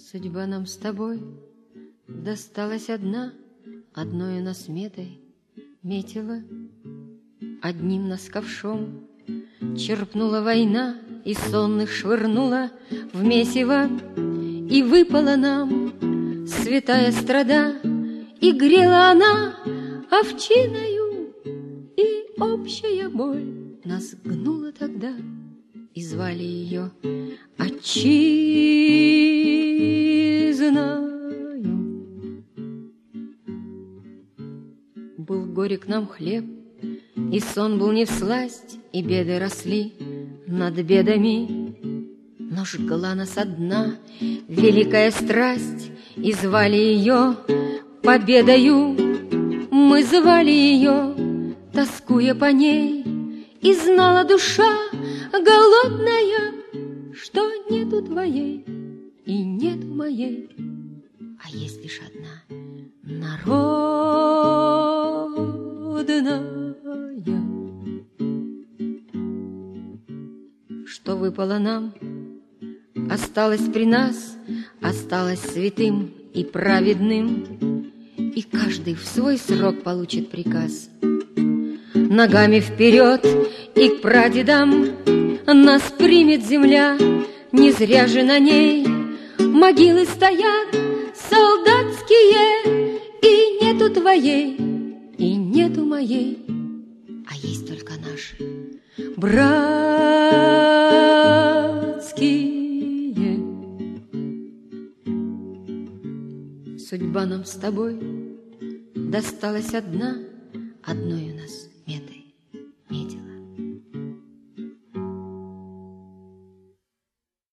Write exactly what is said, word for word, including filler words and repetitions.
Судьба нам с тобой досталась одна, одною нас метой метила, одним нас ковшом черпнула война и сонных швырнула в месиво, и выпала нам святая страда, и грела она овчиною, и общая боль нас гнула тогда, и звали ее отчизною. Был горек нам хлеб, и сон был не всласть, и беды росли над бедами, но жгла нас одна великая страсть, и звали ее победою. Мы звали ее, тоскуя по ней, и знала душа голодная, что нету твоей и нету моей, а есть лишь одна народная. Что выпало нам, осталось при нас, осталось святым и праведным, и каждый в свой срок получит приказ. Ногами вперед и к прадедам нас примет земля, не зря же на ней могилы стоят солдатские, и нету твоей, и нету моей, а есть только наши братские. Судьба нам с тобой досталась одна, одной у нас